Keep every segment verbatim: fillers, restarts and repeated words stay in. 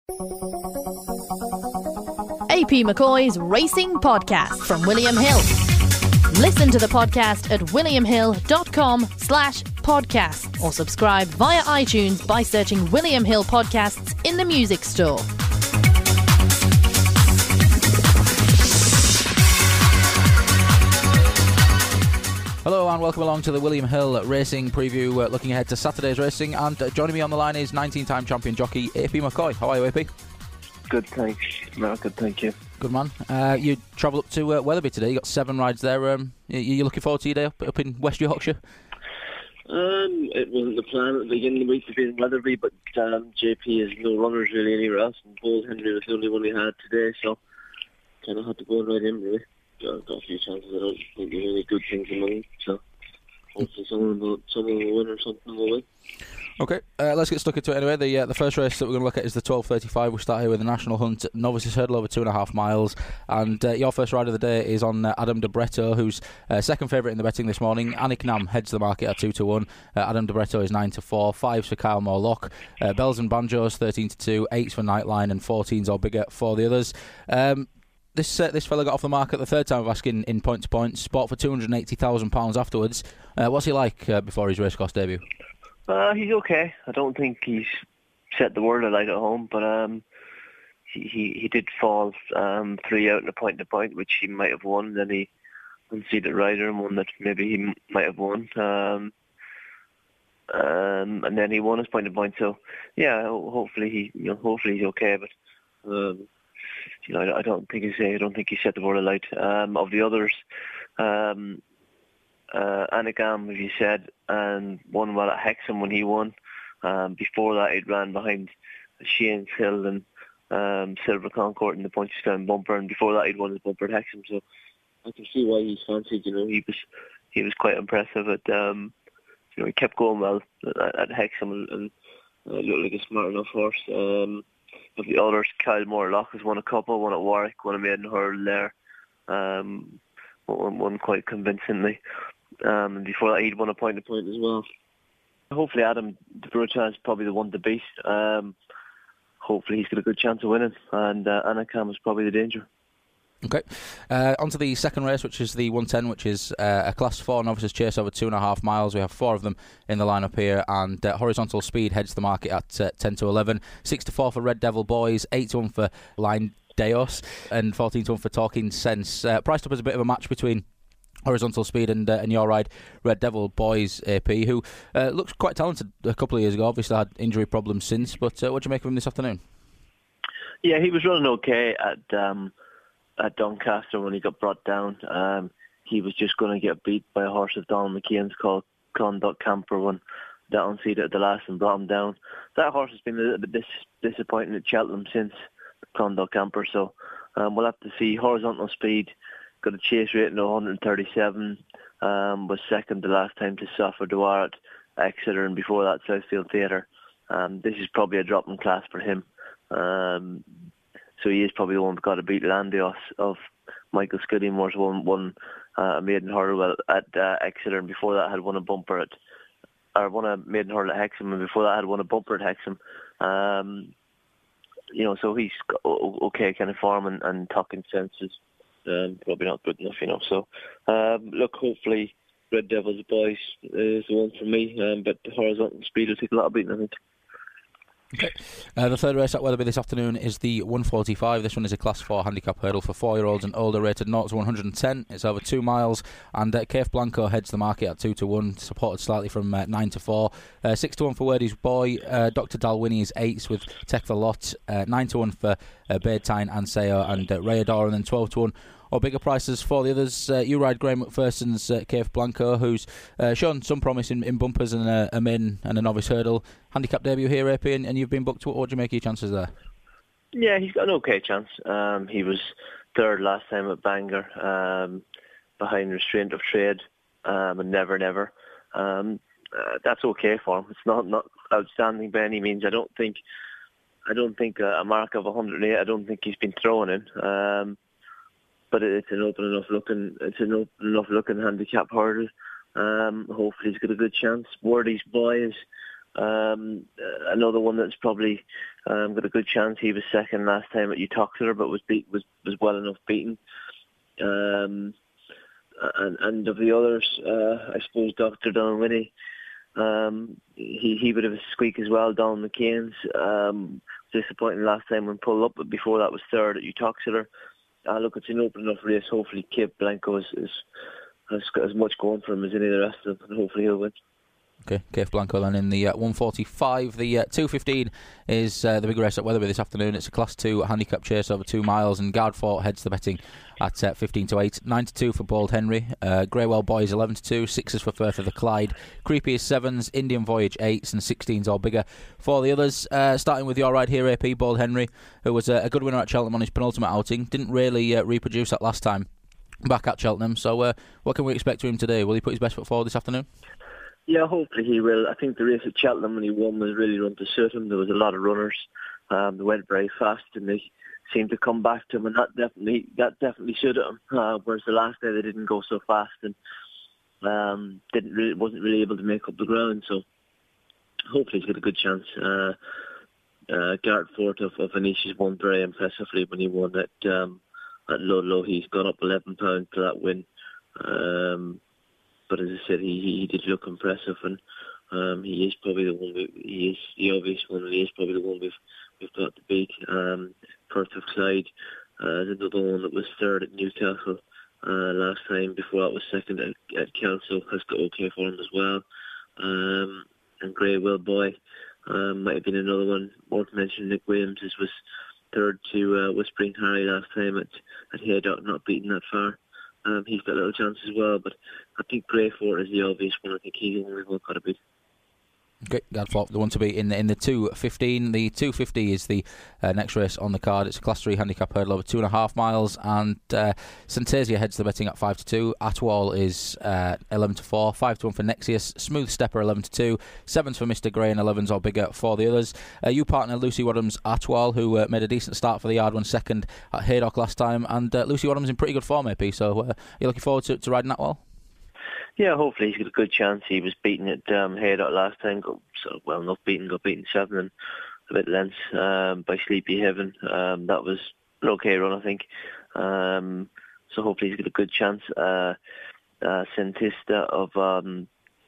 A P McCoy's Racing Podcast from William Hill. Listen to the podcast at williamhill.com slash podcasts or subscribe via iTunes by searching William Hill Podcasts in the music store. Hello and welcome along to the William Hill Racing Preview, uh, looking ahead to Saturday's racing, and uh, joining me on the line is nineteen-time champion jockey A P McCoy. How are you, A P? Good, thanks. No, good, thank you. Good man. Uh, you travelled up to uh, Wetherby today. You got seven rides there. Um, you, you looking forward to your day up, up in West Yorkshire? Um, it wasn't the plan at the beginning of the week to be in Wetherby, but um, J P has no runners really anywhere else, and Paul Henry was the only one we had today, so kind of had to go right in, really. Got, got a few chances. I don't think there's any good things among them, so hopefully someone will, someone will win or something will win. Okay, uh, let's get stuck into it anyway. The uh, the first race that we're going to look at is the twelve thirty-five. We start here with the National Hunt Novices Hurdle over two and a half miles. And uh, your first ride of the day is on uh, Adam De Bretto, who's uh, second favourite in the betting this morning. Anik Nam heads the market at two to one. Uh, Adam De Bretto is nine to four. Fives for Kyle Morlock. Uh, Bells and Banjos thirteen to two. Eights for Nightline and fourteens or bigger for the others. Um, This uh, this fella got off the mark at the third time of asking in point to point. Spot for two hundred eighty thousand pounds afterwards. Uh, what's he like uh, before his racecourse debut? Uh, he's okay. I don't think he's set the world alight at home, but um, he, he he did fall um, three out in a point to point, which he might have won. Then he conceded rider and one that maybe he m- might have won. Um, um, and then he won his point to point. So yeah, hopefully he you know hopefully he's okay. But um, you know I, I don't think he's I don't think he set the world alight. Um, of the others. Um, Uh, Anagam, as you said, and won well at Hexham when he won. Um, before that, he'd ran behind Sheehan's Hill and um, Silver Concord in the Punchestown bumper, and before that, he'd won his bumper at Hexham. So I can see why he's fancied. You know, he was he was quite impressive. At um, you know, he kept going well at, at Hexham and, and uh, looked like a smart enough horse. Um, of the others, Kyle Morlock has won a couple. One at Warwick, one at Maiden Hurl there. Um, one, one quite convincingly. Um, and before that, he'd won a point to point as well. Hopefully, Adam De Bretto is probably the one to beat. Um, hopefully, he's got a good chance of winning, and uh, Anakam is probably the danger. Okay, uh, on to the second race, which is the one ten, which is uh, a Class four novices chase over two and a half miles. We have four of them in the lineup here, and uh, Horizontal Speed heads the market at uh, ten to eleven. six to four for Red Devil Boys, eight to one for Line Deos, and fourteen to one for Talking Sense. Uh, priced up as a bit of a match between Horizontal Speed and uh, and your ride, Red Devil Boys, A P, who uh, looks quite talented a couple of years ago. Obviously had injury problems since, but uh, what do you make of him this afternoon? Yeah, he was running okay at um, at Doncaster when he got brought down. Um, he was just going to get beat by a horse of Donald McKeon's called Conduct Camper when that unseated at the last and brought him down. That horse has been a little bit dis- disappointing at Cheltenham since Conduct Camper, so um, we'll have to see. Horizontal Speed got a chase rating of one thirty-seven, um, was second the last time to Safa Dwar at Exeter, and before that Southfield Theatre. Um, this is probably a drop in class for him. Um, so he is probably the one who's got to beat Landios of Michael Scuddymore's won, won uh, a maiden hurdle at uh, Exeter, and before that had won a bumper at, or won a maiden hurdle at Hexham, and before that had won a bumper at Hexham. Um, you know, so he's got okay kind of form and, and talking senses. Um, probably not good enough, you know. So, um, look, hopefully Red Devils Boys is the one for me, um, but the Horizontal Speed will take a lot of beating, I think. Okay. Uh, the third race at Wetherby this afternoon is the one forty-five. This one is a Class four handicap hurdle for four-year-olds and older, rated zero to one hundred ten. It's over two miles, and uh, K F Blanco heads the market at two to one, supported slightly from uh, nine to four. Uh, six to one for Wordy's Boy. Uh, Doctor Dalwini is eights with Tech the Lot. Uh, nine to one for uh, Beardtine, Anseo, and uh, Rayador, and then twelve to one. Or bigger prices for the others. Uh, you ride Graham McPherson's uh, K F Blanco, who's uh, shown some promise in, in bumpers and a, a min and a novice hurdle. Handicap debut here, A P, and, and you've been booked. What, what do you make of your chances there? Yeah, he's got an okay chance. Um, he was third last time at Bangor, um, behind Restraint of Trade, um, and Never Never. Um, uh, that's okay for him. It's not, not outstanding by any means. I don't think I don't think a, a mark of one hundred eight. I don't think he's been thrown in. Um, But it's an open enough looking, it's an open enough looking handicap hurdle. Um, hopefully he's got a good chance. Wordy's Boy is Um, another one that's probably um, got a good chance. He was second last time at Utoxeter, but was beat was was well enough beaten. Um, and and of the others, uh, I suppose Doctor Dunwinnie, um, he he would have a squeak as well. Don McCain's um, disappointing last time when pulled up, but before that was third at Utoxeter. Uh, look, it's an open enough race. Hopefully, Cape Blanco is, is has got as much going for him as any of the rest of them, and hopefully he'll win. Okay, Cape Blanco then in the uh, one forty-five. The uh, two fifteen is uh, the big race at Wetherby this afternoon. It's a Class two handicap chase over two miles, and Guardfort heads the betting at uh, fifteen to eight. nine to two for Bold Henry. Uh, Greywell Boys eleven to two. sixes for Firth of the Clyde. Creepy is sevens. Indian Voyage eights, and sixteens all bigger for the others. Uh, starting with your ride here, A P, Bold Henry, who was uh, a good winner at Cheltenham on his penultimate outing. Didn't really uh, reproduce that last time back at Cheltenham. So uh, what can we expect from him today? Will he put his best foot forward this afternoon? Yeah, hopefully he will. I think the race at Cheltenham when he won was really run to suit him. There was a lot of runners. Um, they went very fast and they seemed to come back to him, and that definitely that definitely suited him. Uh, whereas the last day they didn't go so fast and um, didn't really, wasn't really able to make up the ground. So hopefully he's got a good chance. Uh, uh, Garrett Fort of, of Venetia's won very impressively when he won at um, at Ludlow. He's gone up eleven pounds to that win. Um, But as I said, he, he did look impressive, and um, he is probably the one. We, he is the obvious one, and he is probably the one we've we've got to beat. Um, Firth of Clyde uh, is another one that was third at Newcastle uh, last time. Before that was second at, at Kelso. Has got okay for him as well. Um, and Greywell Boy um, might have been another one. Worth mentioning. Nick Williams was third to uh, Whispering Harry last time at at Haydock, not beaten that far. Um, he's got a little chance as well, but I think Greyfort is the obvious one. I think he's the one we've all got to beat. Okay, Guardfort, the one to beat in the, in the two fifteen. The two fifty is the uh, next race on the card. It's a Class three handicap hurdle over two and a half miles, and uh, Synthesia heads the betting at five to two. Atwall is uh, eleven to four. five to one for Nexius. Smooth Stepper eleven to two. sevens for Mister Grey, and elevens are bigger for the others. Uh, you partner Lucy Wadham's Atwall, who uh, made a decent start for the yard, one second at Haydock last time, and uh, Lucy Wadham's in pretty good form, A P, so uh, you're looking forward to, to riding Atwall? Yeah, hopefully he's got a good chance. He was beaten at um, Haydock last time, got sort of well enough beaten, got beaten seven and a bit lengths um, by Sleepy Heaven. Um, that was an okay run, I think. Um, so hopefully he's got a good chance. Uh, uh, Santista of um,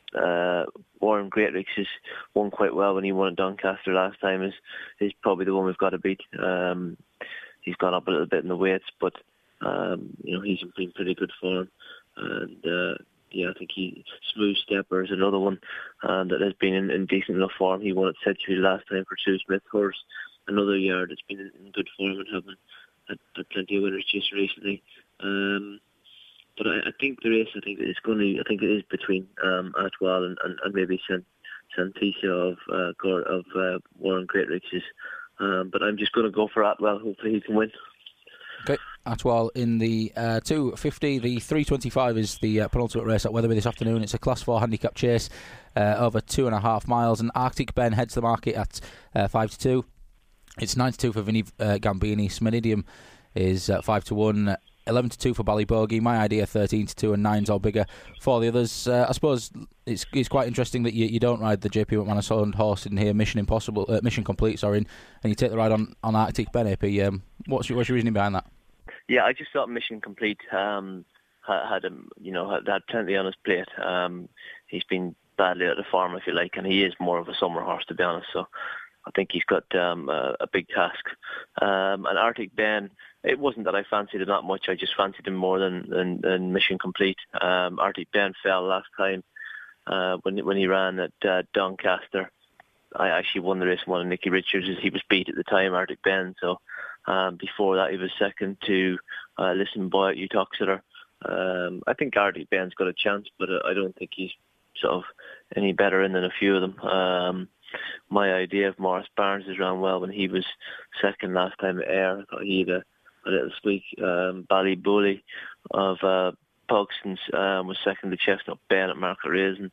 uh, Warren Greatrix has won quite well when he won at Doncaster last time. Is is probably the one we've got to beat. Um, he's gone up a little bit in the weights, but um, you know he's in pretty good form. And uh, yeah, I think he Smooth Stepper is another one um, that has been in, in decent enough form. He won at Century last time for Sue Smith Horse. Another yard that's been in, in good form and having had, had plenty of winners just recently. Um, but I, I think the race, I think it's going to, I think it is between um, Atwall and, and, and maybe Sant, Santisa of uh, Gore, of uh, Warren Greatrix's. Um, but I'm just going to go for Atwall. Hopefully he can win. Okay, Atwall in the uh, two fifty. The three twenty-five is the uh, penultimate race at Wetherby this afternoon. It's a Class four handicap chase uh, over two and a half miles, and Arctic Ben heads the market at uh, five to two. It's nine to two for Vinny uh, Gambini. Smenidium is uh, five to one. eleven to two for Ballybogey. My Idea thirteen to two, and nines all bigger for the others. Uh, I suppose it's it's quite interesting that you, you don't ride the J P McManus owned horse in here, Mission Impossible, uh, Mission Complete, sorry, and you take the ride on, on Arctic Ben, A P. Um, what's your what's your reasoning behind that? Yeah, I just thought Mission Complete um, had, had um, you know had, had plenty on his plate. Um, he's been badly out of form, if you like, and he is more of a summer horse, to be honest. So I think he's got um, a, a big task. Um, and Arctic Ben, it wasn't that I fancied him that much. I just fancied him more than, than, than Mission Complete. Um, Arctic Ben fell last time uh, when when he ran at uh, Doncaster. I actually won the race, one of Nicky Richards. He was beat at the time, Arctic Ben. So um, before that, he was second to uh, Listen Boy at Utoxeter. Um, I think Arctic Ben's got a chance, but uh, I don't think he's sort of any better in than a few of them. Um, My Idea of Morris Barnes has ran well when he was second last time at Ayr. I thought he had a, a little squeak. Um, Ballybully of uh, Pugson's um, was second to Chestnut Ben at Market Raisin.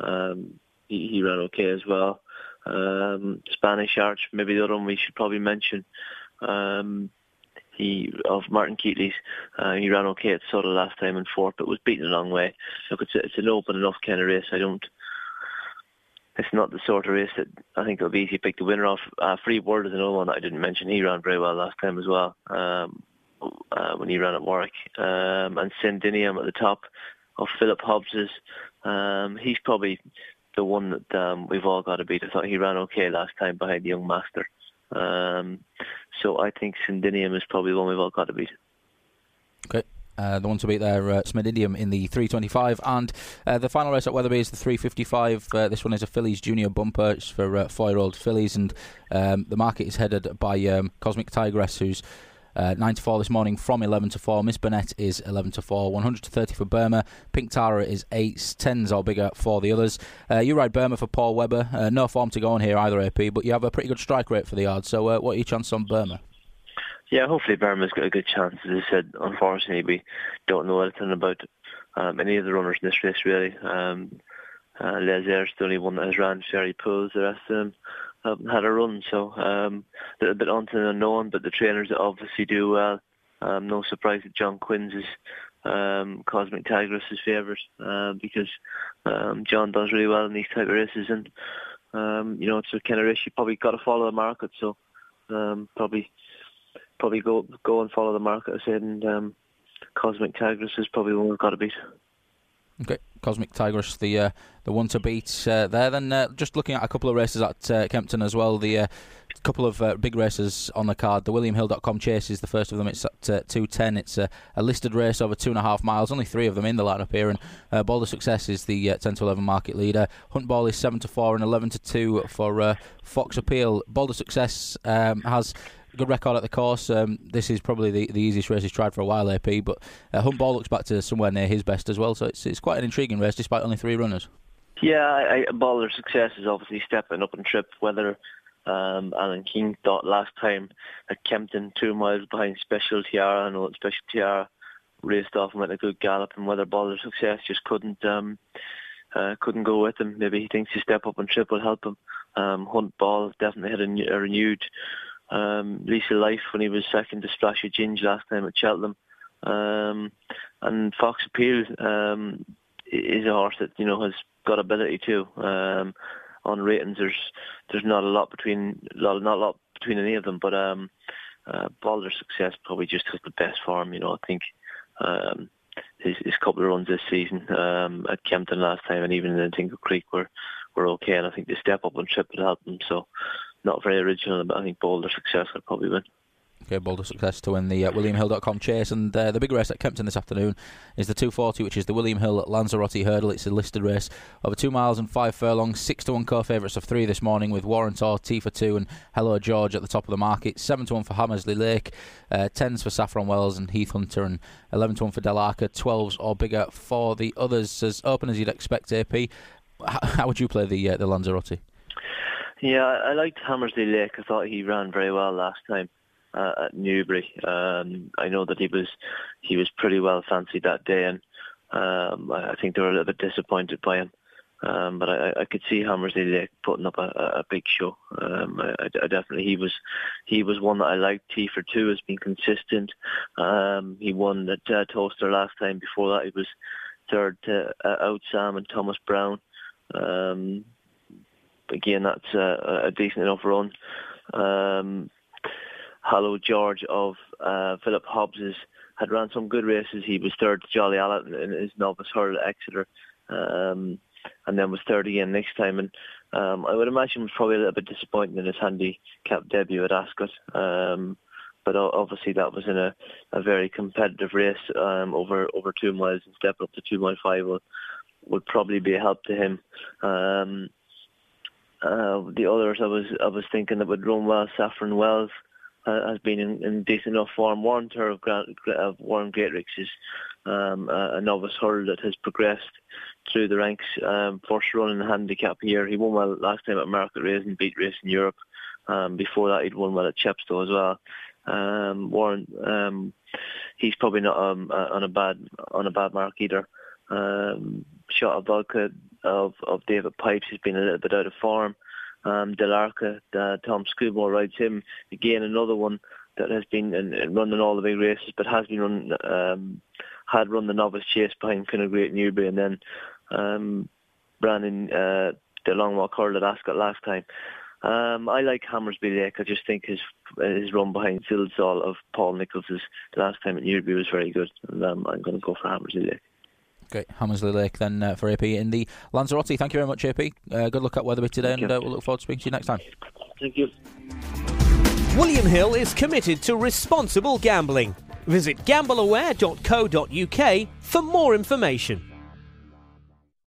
Um, he, he ran okay as well. Um, Spanish Arch, maybe the other one we should probably mention. Um, he of Martin Keatley's. Uh, he ran okay at Sutter last time in fourth, but was beaten a long way. Look, it's, a, it's an open enough kind of race. I don't it's not the sort of race that I think it'll be easy to pick the winner off. Uh, Free Word is another one that I didn't mention. He ran very well last time as well, um, uh, when he ran at Warwick. Um, and Sendinium at the top of Philip Hobbs's. Um, he's probably the one that um, we've all got to beat. I thought he ran okay last time behind the Young Master. Um, so I think Sendinium is probably the one we've all got to beat. Okay. Uh, the one to beat there, uh, Smididium in the three twenty-five, and uh, the final race at Wetherby is the three fifty-five. Uh, this one is a fillies junior bumper. It's for uh, four-year-old fillies, and um, the market is headed by um, Cosmic Tigress, who's uh, nine to four this morning from eleven to four. Miss Burnett is eleven to four. one hundred to thirty for Burma. Pink Tara is eights, tens or bigger for the others. Uh, you ride Burma for Paul Webber. Uh, no form to go on here either, A P, but you have a pretty good strike rate for the yard. So, uh, what are your chances on Burma? Yeah, hopefully Burma's got a good chance. As I said, unfortunately, we don't know anything about um, any of the runners in this race, really. Um, uh, Les Ayres, the only one that has ran Sherry Pools. The rest of them haven't had a run, so um, a little bit onto the unknown, but the trainers obviously do well. Um, no surprise that John Quinn's is um, Cosmic Tigress' favourite, uh, because um, John does really well in these type of races, and um, you know, it's a kind of race you probably got to follow the market, so um, probably... Probably go go and follow the market, I said, and um, Cosmic Tigress is probably one we've got to beat. Okay, Cosmic Tigress, the uh, the one to beat uh, there. Then uh, just looking at a couple of races at uh, Kempton as well. The uh, couple of uh, big races on the card. The William Hill dot com Chase is the first of them. It's at uh, two ten. It's uh, a listed race over two and a half miles. Only three of them in the lineup here. And uh, Boulder Success is the uh, ten to eleven market leader. Hunt Ball is seven to four and eleven to two for uh, Fox Appeal. Boulder Success um, has good record at the course. Um, this is probably the, the easiest race he's tried for a while, A P, but uh, Hunt Ball looks back to somewhere near his best as well, so it's it's quite an intriguing race despite only three runners. Yeah, I, I, Boulder Success is obviously stepping up in trip. Whether um, Alan King thought last time at Kempton, two miles behind Special Tiara, I know that Special Tiara raced off and went a good gallop, and whether Boulder Success just couldn't um, uh, couldn't go with him. Maybe he thinks his step up in trip will help him. Um, Hunt Ball definitely had a, a renewed Um, lease of life when he was second to Splash of Ginge last time at Cheltenham, um, and Fox Appeal um, is a horse that, you know, has got ability too. Um, on ratings, there's there's not a lot between not a lot between any of them, but um, uh, Boulder Success probably just has the best form. You know, I think um, his his couple of runs this season um, at Kempton last time, and even in Tingle Creek were were okay, and I think the step up on trip would help them. So, not very original, but I think Boulder Success will probably win. Okay, Boulder Success to win the uh, William Hill dot com Chase, and uh, the big race at Kempton this afternoon is the two forty, which is the William Hill Lanzarote Hurdle. It's a listed race over two miles and five furlongs. Six to one co-favourites of three this morning, with Warrentor, T for two, and Hello George at the top of the market. Seven to one for Hammersley Lake, uh, tens for Saffron Wells and Heath Hunter, and eleven to one for Delarca. Twelves or bigger for the others. As open as you'd expect, A P. How, how would you play the uh, the Lanzarote? Yeah, I liked Hammersley Lake. I thought he ran very well last time uh, at Newbury. Um, I know that he was he was pretty well fancied that day, and um, I think they were a little bit disappointed by him. Um, but I, I could see Hammersley Lake putting up a, a big show. Um, I, I definitely he was he was one that I liked. T for two has been consistent. Um, he won at uh, Toaster last time. Before that, he was third to uh, Out Sam and Thomas Brown. Um, Again, that's a, a decent enough run. Um, Hello George of uh, Philip Hobbs's had ran some good races. He was third to Jolly Allen in his novice hurdle at Exeter, um, and then was third again next time. And um, I would imagine was probably a little bit disappointing in his handicap debut at Ascot. Um, but obviously that was in a, a very competitive race um, over over two miles, and stepping up to two mile five will, would probably be a help to him. Um, Uh, the others I was I was thinking that would run well. Saffron Wells uh, has been in, in decent enough form. Warren Tur of, Grant, of Warren Greatrix is um, a, a novice hurler that has progressed through the ranks. Um, first run in the handicap here. He won well last time at Market Race and beat Race in Europe. Um, before that, he'd won well at Chepstow as well. Um, Warren, um, he's probably not um, uh, on a bad on a bad mark either. Um, Shot of Vodka of, of David Pipes has been a little bit out of form. Um, Delarca, uh, Tom Scudmore rides him. Again, another one that has been in, in running all the big races, but has been run, um, had run the novice chase behind Kinna Great Newbury, and then um, ran in uh, the long walk hurl at Ascot last time. Um, I like Hammersby Lake. I just think his his run behind Sildsall of Paul Nichols's the last time at Newby was very good, and um, I'm going to go for Hammersley Lake. Great, Hammersley Lake then uh, for A P in the Lanzarote. Thank you very much, A P. Uh, good luck at Wetherby today, Thank and uh, we'll look forward to speaking to you next time. Thank you. William Hill is committed to responsible gambling. Visit gamble aware dot co dot uk for more information.